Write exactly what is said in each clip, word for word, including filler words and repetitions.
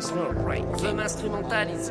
On veut m'instrumentaliser.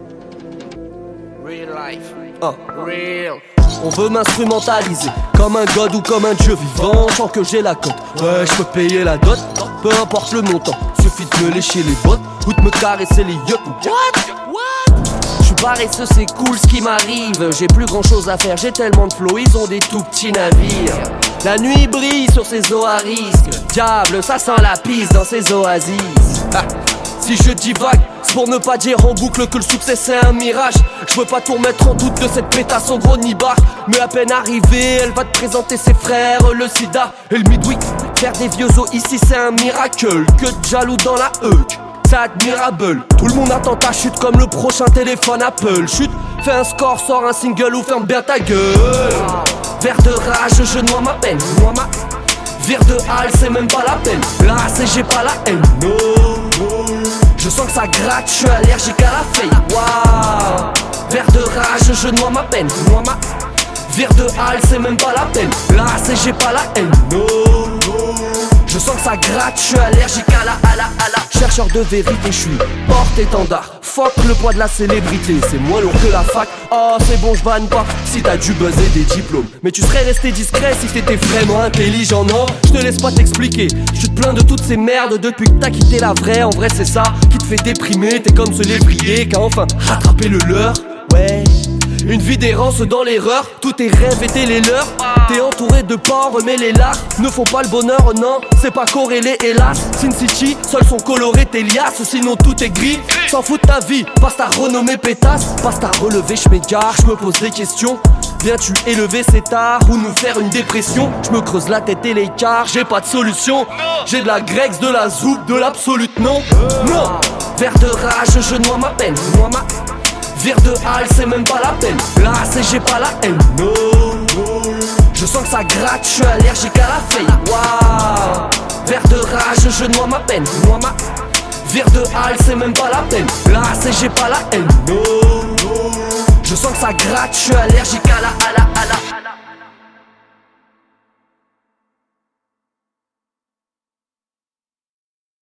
Real life. Ah. Real. On veut m'instrumentaliser comme un god ou comme un dieu vivant. Tant que j'ai la cote, ouais, je peux payer la dot. Peu importe le montant, suffit de me lécher les bottes ou de me caresser les yeux. What? What? J'suis paresseux, c'est cool ce qui m'arrive. J'ai plus grand chose à faire, j'ai tellement de flow, ils ont des tout petits navires. La nuit brille sur ces eaux à risque. Diable, ça sent la pisse dans ces oasis. Ah. Si je divague, c'est pour ne pas dire en boucle que le succès c'est un mirage. Je veux pas tout remettre en doute de cette pétasse en gros nibar. Mais à peine arrivée, elle va te présenter ses frères, le sida et le midweek. Faire des vieux os ici c'est un miracle. Que de jaloux dans la huc, c'est admirable. Tout le monde attend ta chute comme le prochain téléphone Apple. Chute, fais un score, sors un single ou ferme bien ta gueule. Vers de rage, je noie ma peine, noie ma... Vire de halle, c'est même pas la peine. Là, c'est j'ai pas la haine, no, no. Je sens que ça gratte, je suis allergique à la feuille. Waouh. Vers de rage, je noie ma peine, noie ma... Vire de halle, c'est même pas la peine. Là, c'est j'ai pas la haine, no, no. Je sens que ça gratte, je suis allergique à la, à la, à la. Chercheur de vérité, je suis porte-étendard. Fuck le poids de la célébrité, c'est moins lourd que la fac. Oh c'est bon, je vanne pas si t'as dû buzzer des diplômes. Mais tu serais resté discret si t'étais vraiment intelligent, non? Je te laisse pas t'expliquer, je te plains de toutes ces merdes depuis que t'as quitté la vraie. En vrai c'est ça qui te fait déprimer, t'es comme ce lévrier qui a enfin rattrapé le leur. Ouais, une vie d'errance dans l'erreur, tous tes rêves étaient les leurs. T'es entouré de porcs mais les lards ne font pas le bonheur, non, c'est pas corrélé hélas. Sin City, seuls sont colorés tes liasses, sinon tout est gris. S'en fout de ta vie, passe ta renommée pétasse. Passe ta relevée, je m'égare, je me pose des questions. Viens-tu élever cet art ou nous faire une dépression? Je me creuse la tête et l'écart, j'ai pas de solution. J'ai de la grex, de la zoupe, de l'absolute non. Non. Vers de rage, je noie ma peine, noie ma... Vire de halle, c'est même pas la peine. Là, c'est j'ai pas la haine, no, no. Je sens que ça gratte, je suis allergique à la feuille. Waouh. Vers de rage, je noie ma peine, noie ma... Vire de halle, c'est même pas la peine. Là, c'est j'ai pas la haine, no, no. Je sens que ça gratte, je suis allergique à la, à la, à la, à la.